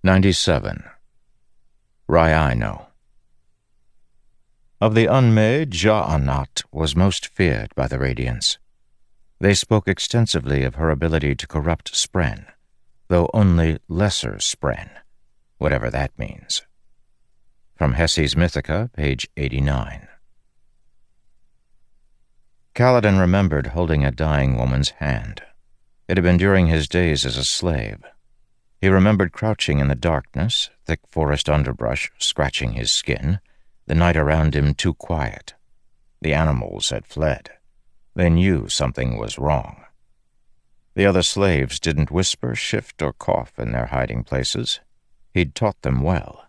97. Raiaino. Of the unmade, Ja'anat was most feared by the Radiants. They spoke extensively of her ability to corrupt Spren, though only lesser Spren, whatever that means. From Hessi's Mythica, page 89. Kaladin remembered holding a dying woman's hand. It had been during his days as a slave. He remembered crouching in the darkness, thick forest underbrush scratching his skin, the night around him too quiet. The animals had fled. They knew something was wrong. The other slaves didn't whisper, shift, or cough in their hiding places. He'd taught them well.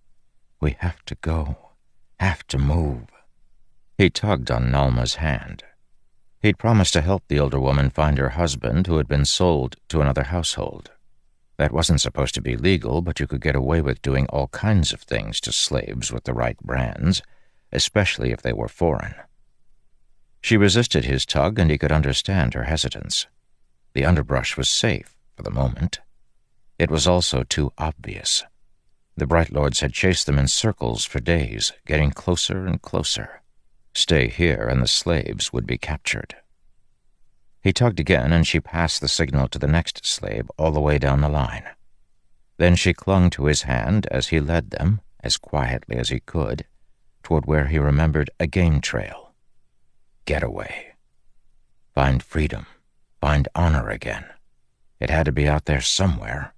We have to go, have to move. He tugged on Nalma's hand. He'd promised to help the older woman find her husband who had been sold to another household. That wasn't supposed to be legal, but you could get away with doing all kinds of things to slaves with the right brands, especially if they were foreign. She resisted his tug, and he could understand her hesitance. The underbrush was safe for the moment. It was also too obvious. The Bright Lords had chased them in circles for days, getting closer and closer. Stay here, and the slaves would be captured. He tugged again, and she passed the signal to the next slave all the way down the line. Then she clung to his hand as he led them, as quietly as he could, toward where he remembered a game trail. Getaway. Find freedom. Find honor again. It had to be out there somewhere.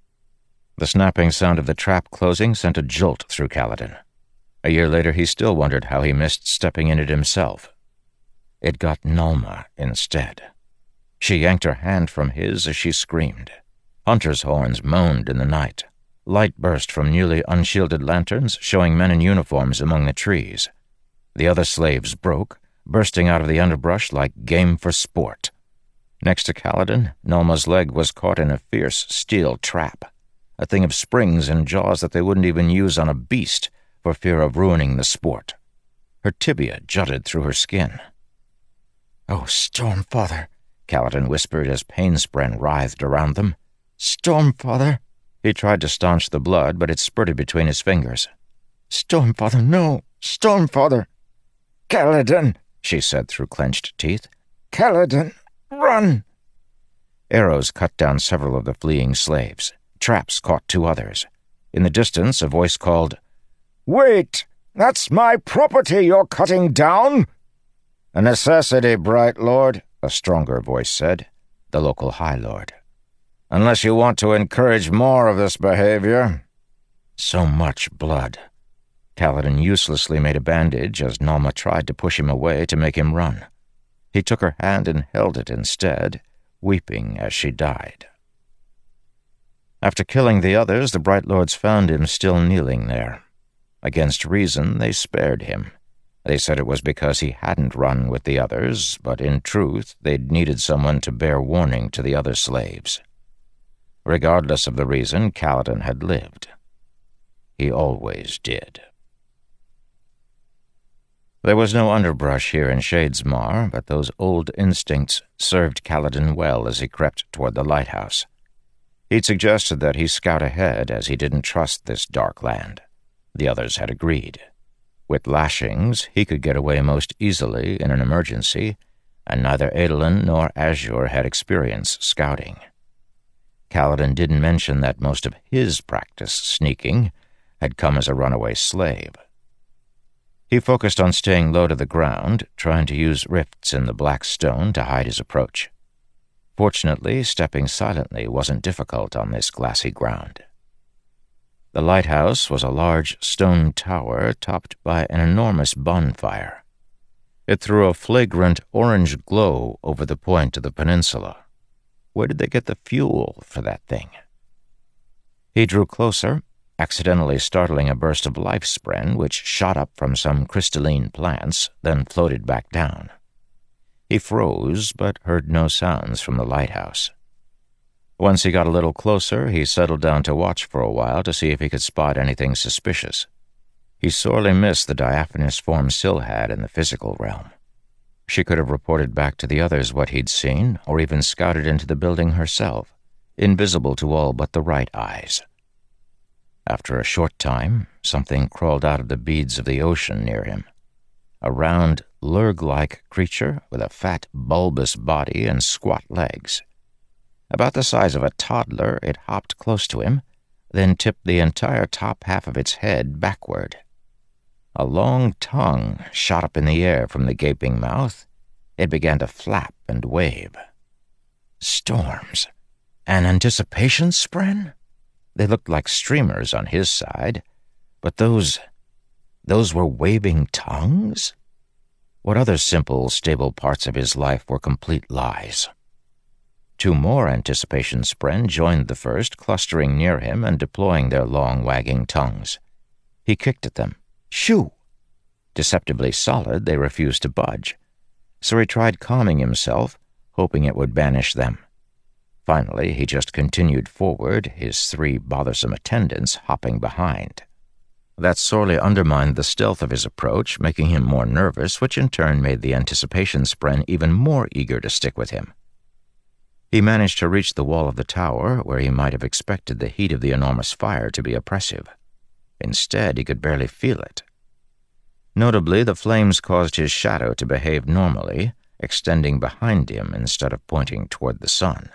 The snapping sound of the trap closing sent a jolt through Kaladin. A year later, he still wondered how he missed stepping in it himself. It got Nalma instead. She yanked her hand from his as she screamed. Hunters' horns moaned in the night. Light burst from newly unshielded lanterns, showing men in uniforms among the trees. The other slaves broke, bursting out of the underbrush like game for sport. Next to Kaladin, Nalma's leg was caught in a fierce steel trap, a thing of springs and jaws that they wouldn't even use on a beast for fear of ruining the sport. Her tibia jutted through her skin. "Oh, Stormfather," Kaladin whispered as pain spren writhed around them. "Stormfather!" He tried to staunch the blood, but it spurted between his fingers. "Stormfather, no! Stormfather!" "Kaladin!" she said through clenched teeth. "Kaladin, run!" Arrows cut down several of the fleeing slaves. Traps caught 2 others. In the distance, a voice called, "Wait! That's my property you're cutting down!" "A necessity, Bright Lord," a stronger voice said, the local High Lord. "Unless you want to encourage more of this behavior." So much blood. Kaladin uselessly made a bandage as Nalma tried to push him away to make him run. He took her hand and held it instead, weeping as she died. After killing the others, the Bright Lords found him still kneeling there. Against reason, they spared him. They said it was because he hadn't run with the others, but in truth, they'd needed someone to bear warning to the other slaves. Regardless of the reason, Kaladin had lived. He always did. There was no underbrush here in Shadesmar, but those old instincts served Kaladin well as he crept toward the lighthouse. He'd suggested that he scout ahead as he didn't trust this dark land. The others had agreed. With lashings, he could get away most easily in an emergency, and neither Adolin nor Azure had experience scouting. Kaladin didn't mention that most of his practice sneaking had come as a runaway slave. He focused on staying low to the ground, trying to use rifts in the black stone to hide his approach. Fortunately, stepping silently wasn't difficult on this glassy ground. The lighthouse was a large stone tower topped by an enormous bonfire. It threw a flagrant orange glow over the point of the peninsula. Where did they get the fuel for that thing? He drew closer, accidentally startling a burst of life spren which shot up from some crystalline plants, then floated back down. He froze, but heard no sounds from the lighthouse. Once he got a little closer, he settled down to watch for a while to see if he could spot anything suspicious. He sorely missed the diaphanous form Syl had in the physical realm. She could have reported back to the others what he'd seen, or even scouted into the building herself, invisible to all but the right eyes. After a short time, something crawled out of the beads of the ocean near him. A round, lurg-like creature with a fat, bulbous body and squat legs. About the size of a toddler, it hopped close to him, then tipped the entire top half of its head backward. A long tongue shot up in the air from the gaping mouth. It began to flap and wave. Storms. An anticipation spren? They looked like streamers on his side, but those were waving tongues? What other simple, stable parts of his life were complete lies? Two more anticipation spren joined the first, clustering near him and deploying their long, wagging tongues. He kicked at them. Shoo! Deceptively solid, they refused to budge, so he tried calming himself, hoping it would banish them. Finally, he just continued forward, his 3 bothersome attendants hopping behind. That sorely undermined the stealth of his approach, making him more nervous, which in turn made the anticipation spren even more eager to stick with him. He managed to reach the wall of the tower, where he might have expected the heat of the enormous fire to be oppressive. Instead, he could barely feel it. Notably, the flames caused his shadow to behave normally, extending behind him instead of pointing toward the sun.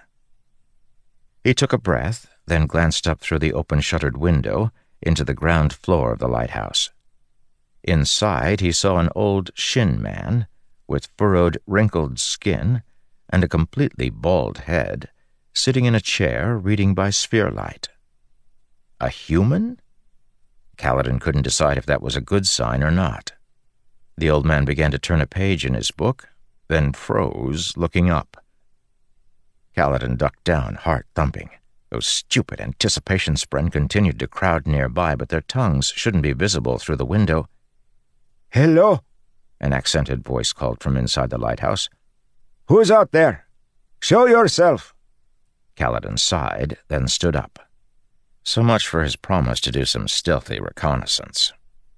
He took a breath, then glanced up through the open-shuttered window into the ground floor of the lighthouse. Inside, he saw an old shin man with furrowed, wrinkled skin and a completely bald head, sitting in a chair reading by sphere light. A human? Kaladin couldn't decide if that was a good sign or not. The old man began to turn a page in his book, then froze, looking up. Kaladin ducked down, heart thumping. Those stupid anticipation spren continued to crowd nearby, but their tongues shouldn't be visible through the window. "Hello?" an accented voice called from inside the lighthouse. "Who's out there? Show yourself." Kaladin sighed, then stood up. So much for his promise to do some stealthy reconnaissance.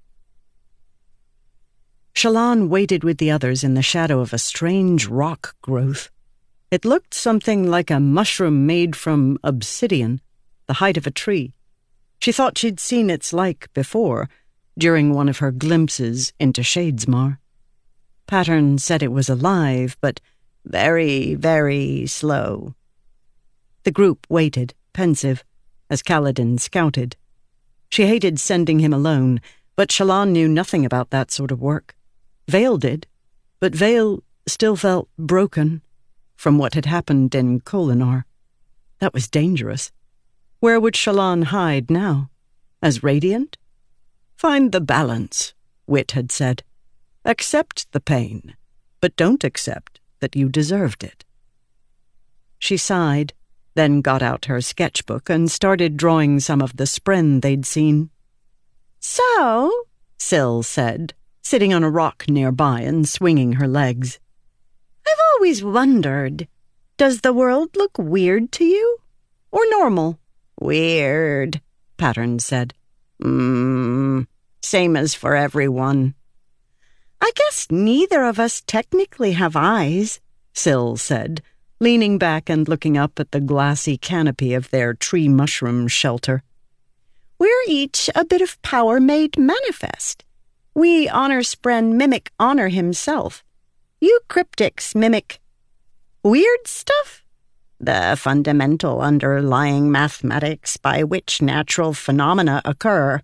Shallan waited with the others in the shadow of a strange rock growth. It looked something like a mushroom made from obsidian, the height of a tree. She thought she'd seen its like before, during one of her glimpses into Shadesmar. Pattern said it was alive, but very, very slow. The group waited, pensive, as Kaladin scouted. She hated sending him alone, but Shallan knew nothing about that sort of work. Vale did, but Vale still felt broken from what had happened in Kholinar. That was dangerous. Where would Shallan hide now? As Radiant? Find the balance, Wit had said. Accept the pain, but don't accept that you deserved it. She sighed, then got out her sketchbook and started drawing some of the spren they'd seen. "So," Syl said, sitting on a rock nearby and swinging her legs, "I've always wondered, does the world look weird to you? Or normal?" "Weird," Pattern said. Same as for everyone." "I guess neither of us technically have eyes," Syl said, leaning back and looking up at the glassy canopy of their tree mushroom shelter. "We're each a bit of power made manifest. We honor spren mimic honor himself. You cryptics mimic weird stuff? The fundamental underlying mathematics by which natural phenomena occur.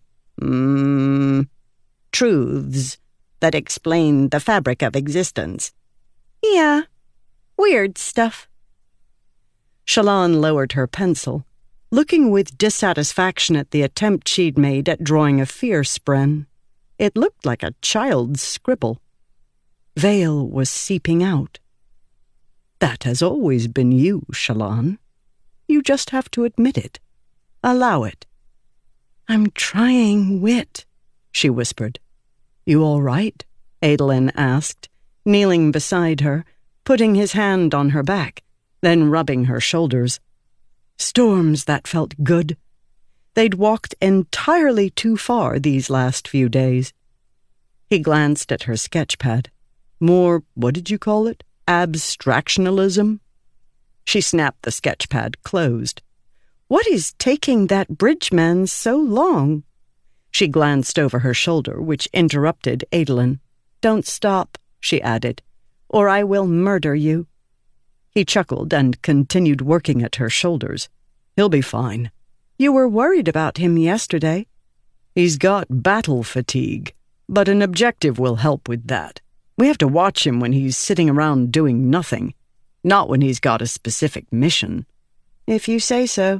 Truths that explain the fabric of existence. Yeah, weird stuff." Shallan lowered her pencil, looking with dissatisfaction at the attempt she'd made at drawing a fear spren. It looked like a child's scribble. Vale was seeping out. "That has always been you, Shallan. You just have to admit it. Allow it." "I'm trying, Wit," she whispered. "You all right?" Adolin asked, kneeling beside her, putting his hand on her back, then rubbing her shoulders. Storms that felt good. They'd walked entirely too far these last few days. He glanced at her sketchpad. More, what did you call it? Abstractionalism? She snapped the sketchpad closed. What is taking that bridgeman so long? She glanced over her shoulder, which interrupted Adolin. Don't stop, she added, or I will murder you. He chuckled and continued working at her shoulders. He'll be fine. You were worried about him yesterday. He's got battle fatigue, but an objective will help with that. We have to watch him when he's sitting around doing nothing, not when he's got a specific mission. If you say so.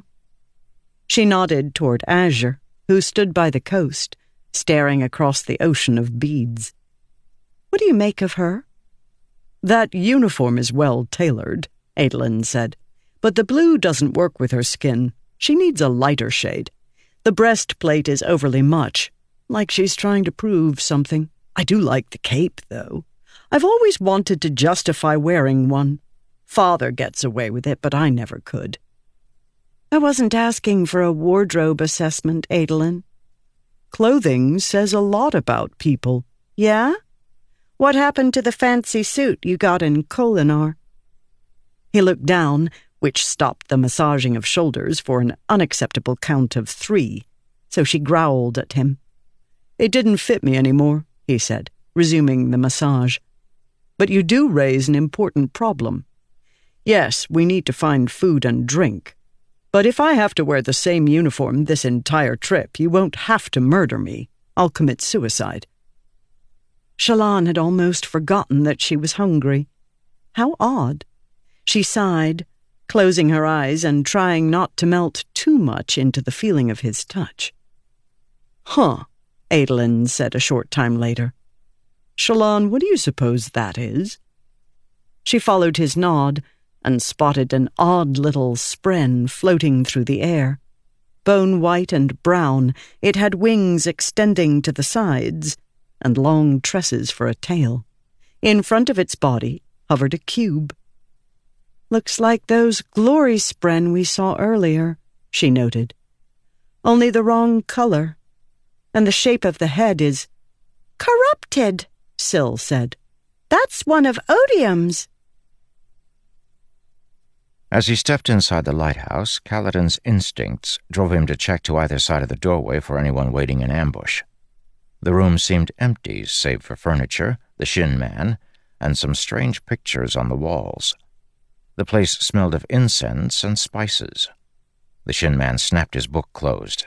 She nodded toward Azure, who stood by the coast, staring across the ocean of beads. What do you make of her? That uniform is well tailored, Adolin said, but the blue doesn't work with her skin. She needs a lighter shade. The breastplate is overly much, like she's trying to prove something. I do like the cape, though. I've always wanted to justify wearing one. Father gets away with it, but I never could. I wasn't asking for a wardrobe assessment, Adolin. Clothing says a lot about people. Yeah? What happened to the fancy suit you got in Kholinar? He looked down, which stopped the massaging of shoulders for an unacceptable count of 3, so she growled at him. It didn't fit me anymore, he said, resuming the massage. But you do raise an important problem. Yes, we need to find food and drink. But if I have to wear the same uniform this entire trip, you won't have to murder me. I'll commit suicide. Shallan had almost forgotten that she was hungry. How odd. She sighed, closing her eyes and trying not to melt too much into the feeling of his touch. Huh, Adolin said a short time later. Shallan, what do you suppose that is? She followed his nod and spotted an odd little spren floating through the air. Bone-white and brown, it had wings extending to the sides and long tresses for a tail. In front of its body hovered a cube. Looks like those glory spren we saw earlier, she noted. Only the wrong color, and the shape of the head is corrupted, Syl said. That's one of Odium's. As he stepped inside the lighthouse, Kaladin's instincts drove him to check to either side of the doorway for anyone waiting in ambush. The room seemed empty, save for furniture, the Shin Man, and some strange pictures on the walls. The place smelled of incense and spices. The Shin Man snapped his book closed.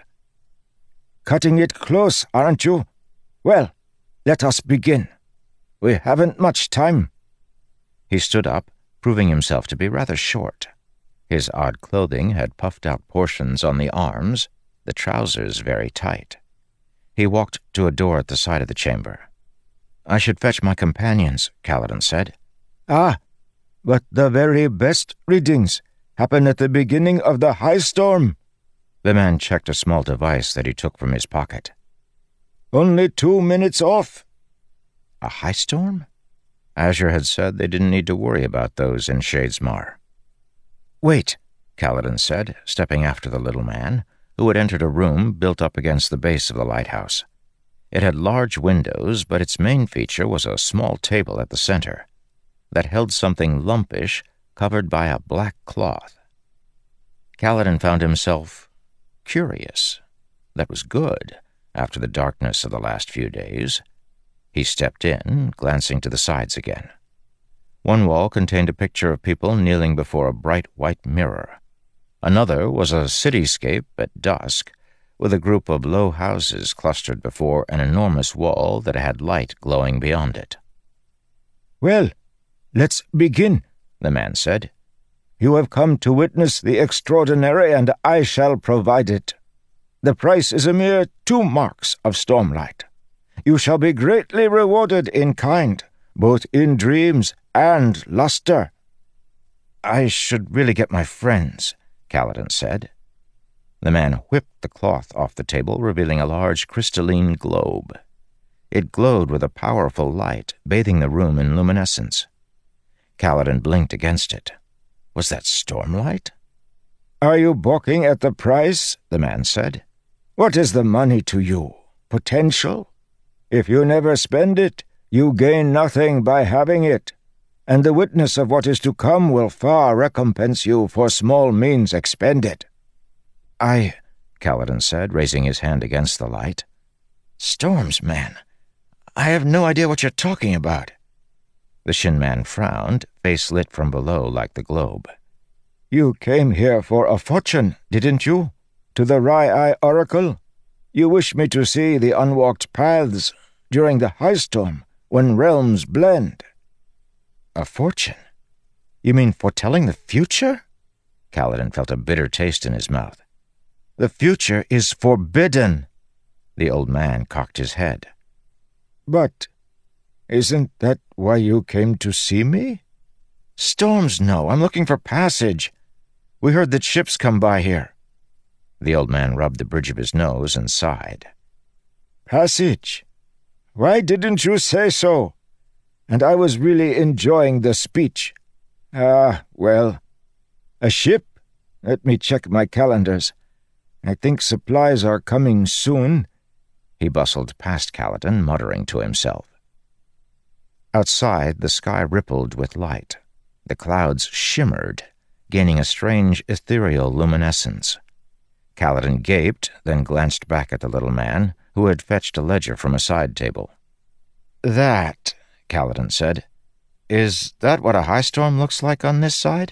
Cutting it close, aren't you? Well, let us begin. We haven't much time. He stood up, proving himself to be rather short. His odd clothing had puffed-out portions on the arms, the trousers very tight. He walked to a door at the side of the chamber. I should fetch my companions, Kaladin said. Ah, but the very best readings happen at the beginning of the high storm. The man checked a small device that he took from his pocket. Only 2 minutes off. A high storm? Azure had said they didn't need to worry about those in Shadesmar. Wait, Kaladin said, stepping after the little man, who had entered a room built up against the base of the lighthouse. It had large windows, but its main feature was a small table at the center that held something lumpish covered by a black cloth. Kaladin found himself curious. That was good, after the darkness of the last few days. He stepped in, glancing to the sides again. One wall contained a picture of people kneeling before a bright white mirror. Another was a cityscape at dusk, with a group of low houses clustered before an enormous wall that had light glowing beyond it. Well, let's begin, the man said. You have come to witness the extraordinary, and I shall provide it. The price is a mere 2 marks of stormlight. You shall be greatly rewarded in kind, both in dreams and luster. I should really get my friends, Kaladin said. The man whipped the cloth off the table, revealing a large crystalline globe. It glowed with a powerful light, bathing the room in luminescence. Kaladin blinked against it. Was that stormlight? Are you balking at the price? The man said. What is the money to you? Potential? If you never spend it, you gain nothing by having it, and the witness of what is to come will far recompense you for small means expended. Kaladin said, raising his hand against the light. "Storms, man. I have no idea what you're talking about." The Shin Man frowned, face lit from below like the globe. "You came here for a fortune, didn't you? To the Rai Oracle? You wish me to see the unwalked paths during the high storm, when realms blend." "A fortune? You mean foretelling the future?" Kaladin felt a bitter taste in his mouth. "The future is forbidden." The old man cocked his head. "But isn't that why you came to see me?" "Storms, no. I'm looking for passage. We heard that ships come by here." The old man rubbed the bridge of his nose and sighed. "Passage? Why didn't you say so? And I was really enjoying the speech. Well, a ship? Let me check my calendars. I think supplies are coming soon." He bustled past Kaladin, muttering to himself. Outside, the sky rippled with light. The clouds shimmered, gaining a strange ethereal luminescence. Kaladin gaped, then glanced back at the little man, who had fetched a ledger from a side table. "That," Kaladin said, "is that what a high storm looks like on this side?"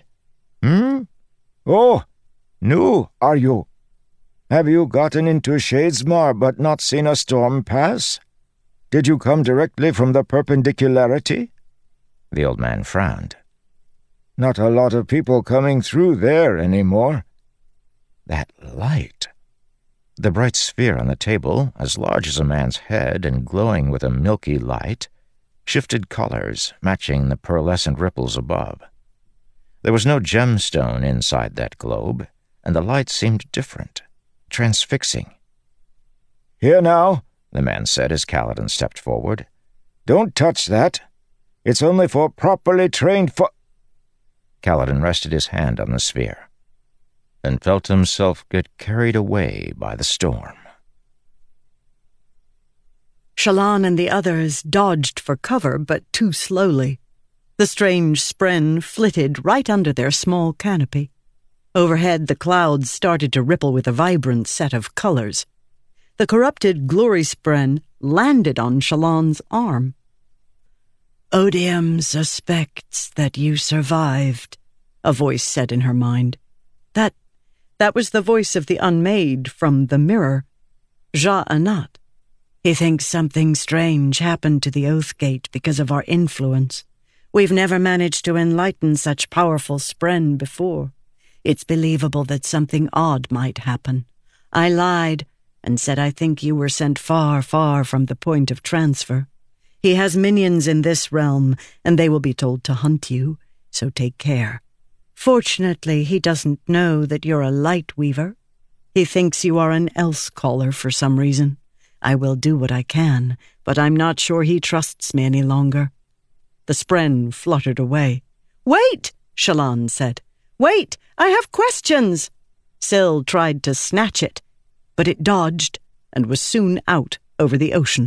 Oh, new, are you? Have you gotten into Shadesmar but not seen a storm pass? Did you come directly from the Perpendicularity?" The old man frowned. "Not a lot of people coming through there anymore." That light! The bright sphere on the table, as large as a man's head and glowing with a milky light, shifted colors, matching the pearlescent ripples above. There was no gemstone inside that globe, and the light seemed different, transfixing. "Here now," the man said as Kaladin stepped forward. "Don't touch that. It's only for properly trained Kaladin rested his hand on the sphere and felt himself get carried away by the storm. Shallan and the others dodged for cover, but too slowly. The strange spren flitted right under their small canopy. Overhead, the clouds started to ripple with a vibrant set of colors. The corrupted glory spren landed on Shallan's arm. "Odium suspects that you survived," a voice said in her mind. That was the voice of the Unmade from the mirror, Ja-Anat. "He thinks something strange happened to the Oathgate because of our influence. We've never managed to enlighten such powerful spren before. It's believable that something odd might happen. I lied and said I think you were sent far, far from the point of transfer. He has minions in this realm, and they will be told to hunt you, so take care. Fortunately, he doesn't know that you're a light weaver. He thinks you are an Else-caller for some reason. I will do what I can, but I'm not sure he trusts me any longer." The spren fluttered away. "Wait," Shallan said. "Wait, I have questions." Syl tried to snatch it, but it dodged and was soon out over the ocean.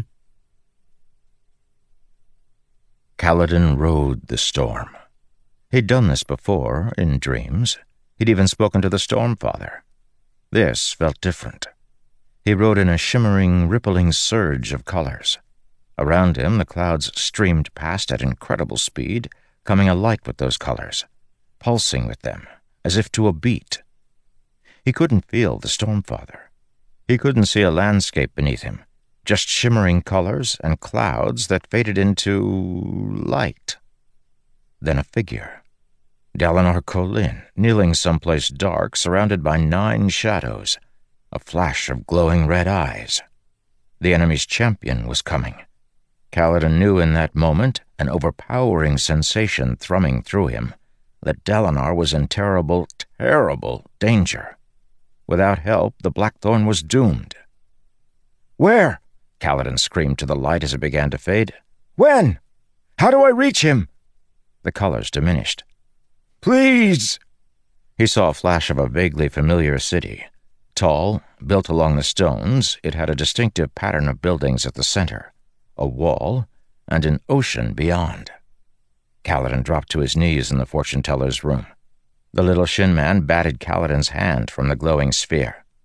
Kaladin rode the storm. He'd done this before, in dreams. He'd even spoken to the Stormfather. This felt different. He rode in a shimmering, rippling surge of colors. Around him, the clouds streamed past at incredible speed, coming alike with those colors, pulsing with them, as if to a beat. He couldn't feel the Stormfather. He couldn't see a landscape beneath him, just shimmering colors and clouds that faded into light. Then a figure. Dalinar Kholin, kneeling someplace dark, surrounded by 9 shadows, a flash of glowing red eyes. The enemy's champion was coming. Kaladin knew in that moment, an overpowering sensation thrumming through him, that Dalinar was in terrible, terrible danger. Without help, the Blackthorn was doomed. "Where?" Kaladin screamed to the light as it began to fade. "When? How do I reach him?" The colors diminished. "Please!" He saw a flash of a vaguely familiar city. Tall, built along the stones, it had a distinctive pattern of buildings at the center, a wall, and an ocean beyond. Kaladin dropped to his knees in the fortune-teller's room. The little Shin Man batted Kaladin's hand from the glowing sphere.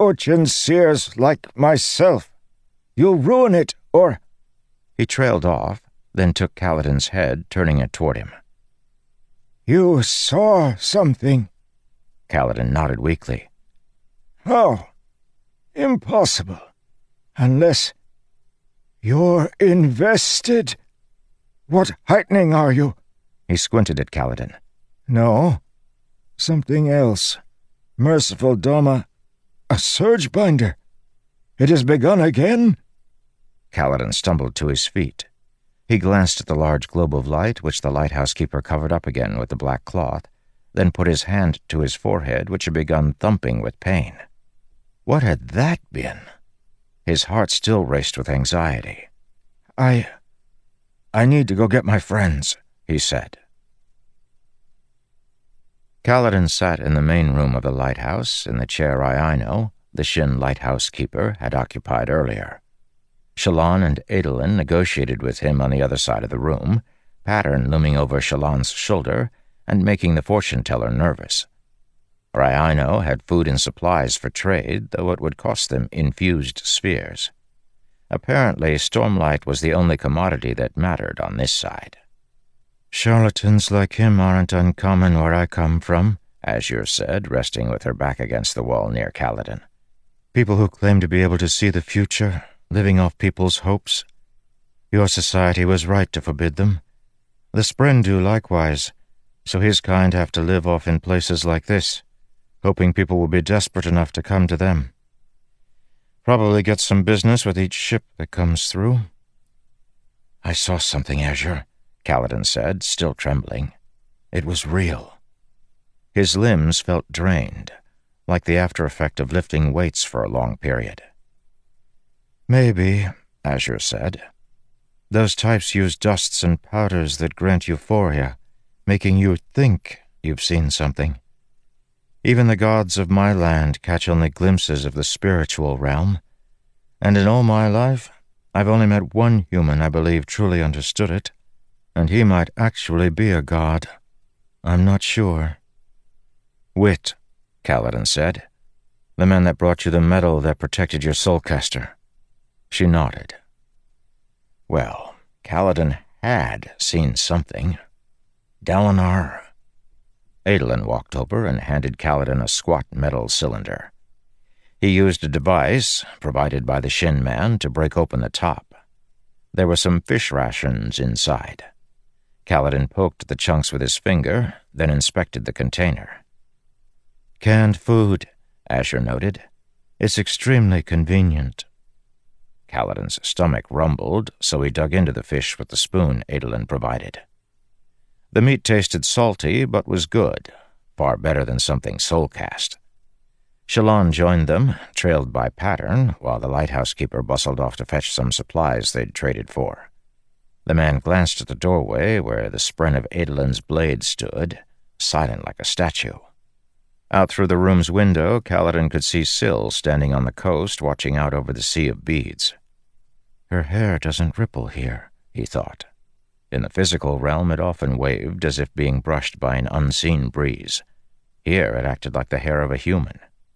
urchin seers like myself. You'll ruin it, or—" He trailed off, then took Kaladin's head, turning it toward him. "You saw something?" Kaladin nodded weakly. "How? Impossible. Unless you're invested. What heightening are you?" He squinted at Kaladin. "No. Something else. Merciful Doma. A surge binder. It has begun again?" Kaladin stumbled to his feet. He glanced at the large globe of light, which the lighthouse keeper covered up again with the black cloth, then put his hand to his forehead, which had begun thumping with pain. What had that been? His heart still raced with anxiety. I need to go get my friends," he said. Kaladin sat in the main room of the lighthouse, in the chair Iaino, the Shin lighthouse keeper, had occupied earlier. Shallan and Adolin negotiated with him on the other side of the room, Pattern looming over Shallan's shoulder and making the fortune-teller nervous. Iaino had food and supplies for trade, though it would cost them infused spheres. Apparently, Stormlight was the only commodity that mattered on this side. "Charlatans like him aren't uncommon where I come from," Azure said, resting with her back against the wall near Kaladin. "People who claim to be able to see the future, living off people's hopes. Your society was right to forbid them. The Spren do likewise, so his kind have to live off in places like this, hoping people will be desperate enough to come to them. Probably get some business with each ship that comes through." "I saw something, Azure," Kaladin said, still trembling. "It was real." His limbs felt drained, like the after-effect of lifting weights for a long period. "Maybe," Azure said. "Those types use dusts and powders that grant euphoria, making you think you've seen something. Even the gods of my land catch only glimpses of the spiritual realm, and in all my life, I've only met one human I believe truly understood it, and he might actually be a god. I'm not sure." "Wit," Kaladin said. "The man that brought you the medal that protected your soulcaster." She nodded. Well, Kaladin had seen something. Dalinar. Adolin walked over and handed Kaladin a squat metal cylinder. He used a device, provided by the Shin man, to break open the top. There were some fish rations inside. Kaladin poked the chunks with his finger, then inspected the container. "Canned food," Azure noted. "It's extremely convenient." Kaladin's stomach rumbled, so he dug into the fish with the spoon Adolin provided. The meat tasted salty, but was good, far better than something soul-cast. Shallan joined them, trailed by Pattern, while the lighthouse keeper bustled off to fetch some supplies they'd traded for. The man glanced at the doorway where the spren of Adolin's blade stood, silent like a statue. Out through the room's window, Kaladin could see Syl standing on the coast, watching out over the sea of beads. Her hair doesn't ripple here, he thought. In the physical realm, it often waved as if being brushed by an unseen breeze. Here it acted like the hair of a human.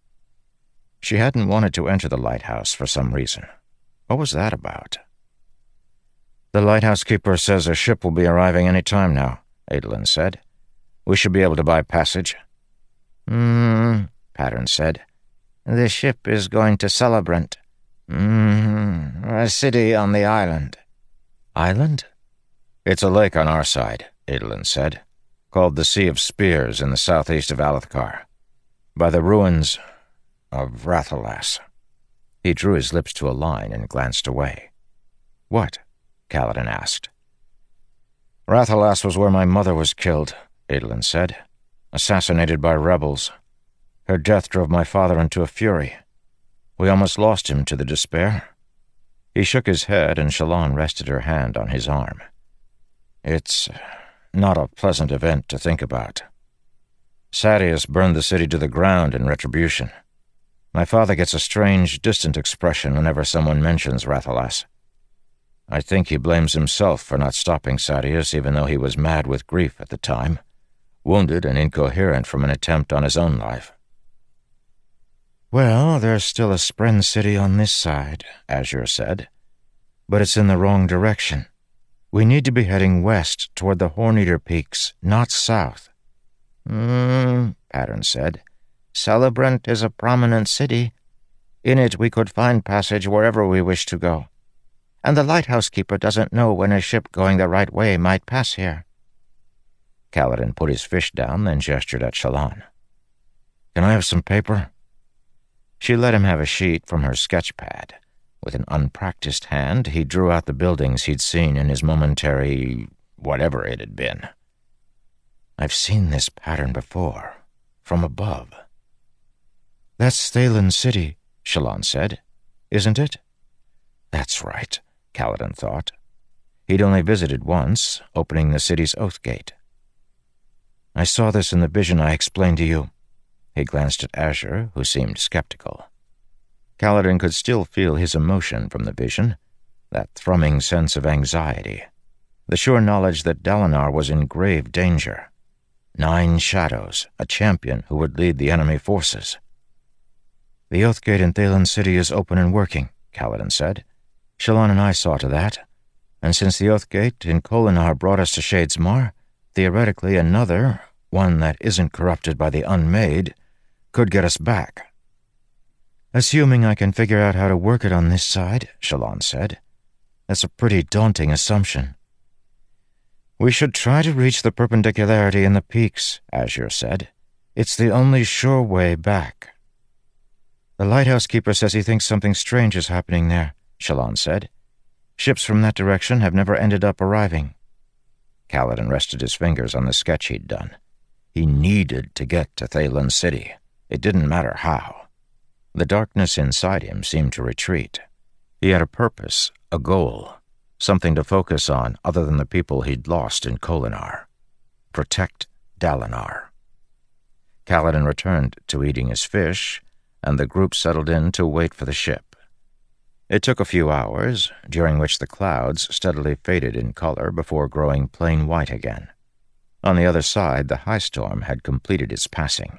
She hadn't wanted to enter the lighthouse for some reason. What was that about? "The lighthouse keeper says a ship will be arriving any time now," Adolin said. "We should be able to buy passage." Pattern said. "The ship is going to Celebrant. A city on the island." "Island?" "It's a lake on our side," Adolin said, "called the Sea of Spears in the southeast of Alethkar, by the ruins of Rathalas." He drew his lips to a line and glanced away. "What?" Kaladin asked. "Rathalas was where my mother was killed," Adolin said. "Assassinated by rebels. Her death drove my father into a fury. We almost lost him to the despair." He shook his head, and Shallan rested her hand on his arm. "It's not a pleasant event to think about. Sadeas burned the city to the ground in retribution. My father gets a strange, distant expression whenever someone mentions Rathalas. I think he blames himself for not stopping Sadeas, even though he was mad with grief at the time, wounded and incoherent from an attempt on his own life." Well, there's still a Spren city on this side, Azure said, but it's in the wrong direction. We need to be heading west toward the Horneater Peaks, not south. Pattern said. Celebrant is a prominent city. In it we could find passage wherever we wish to go. And the lighthouse keeper doesn't know when a ship going the right way might pass here. Kaladin put his fish down, then gestured at Shallan. Can I have some paper? She let him have a sheet from her sketch pad. With an unpracticed hand, he drew out the buildings he'd seen in his momentary whatever it had been. I've seen this pattern before, from above. That's Thaylen City, Shallan said. Isn't it? That's right, Kaladin thought. He'd only visited once, opening the city's Oath Gate. I saw this in the vision I explained to you. He glanced at Azure, who seemed skeptical. Kaladin could still feel his emotion from the vision, that thrumming sense of anxiety, the sure knowledge that Dalinar was in grave danger. 9 shadows, a champion who would lead the enemy forces. The Oath Gate in Thaylen City is open and working, Kaladin said. Shallan and I saw to that, and since the Oath Gate in Kholinar brought us to Shadesmar, theoretically another, one that isn't corrupted by the Unmade, could get us back. Assuming I can figure out how to work it on this side, Shallan said. That's a pretty daunting assumption. We should try to reach the perpendicularity in the peaks, Azure said. It's the only sure way back. The lighthouse keeper says he thinks something strange is happening there, Shallan said. Ships from that direction have never ended up arriving. Kaladin rested his fingers on the sketch he'd done. He needed to get to Thaylen City. It didn't matter how. The darkness inside him seemed to retreat. He had a purpose, a goal, something to focus on other than the people he'd lost in Kholinar. Protect Dalinar. Kaladin returned to eating his fish, and the group settled in to wait for the ship. It took a few hours, during which the clouds steadily faded in color before growing plain white again. On the other side, the high storm had completed its passing.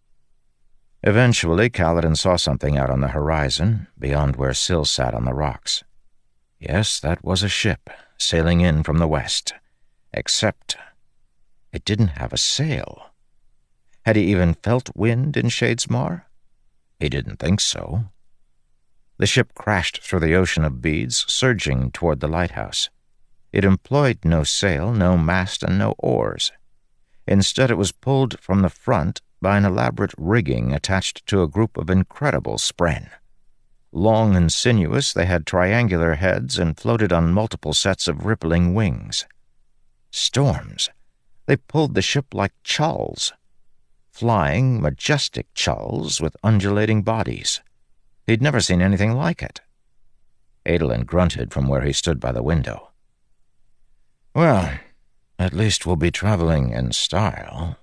Eventually, Kaladin saw something out on the horizon, beyond where Syl sat on the rocks. Yes, that was a ship, sailing in from the west. Except it didn't have a sail. Had he even felt wind in Shadesmar? He didn't think so. The ship crashed through the ocean of beads, surging toward the lighthouse. It employed no sail, no mast, and no oars. Instead, it was pulled from the front by an elaborate rigging attached to a group of incredible spren. Long and sinuous, they had triangular heads and floated on multiple sets of rippling wings. Storms. They pulled the ship like chulls. Flying, majestic chulls with undulating bodies. He'd never seen anything like it. Adolin grunted from where he stood by the window. Well, at least we'll be traveling in style.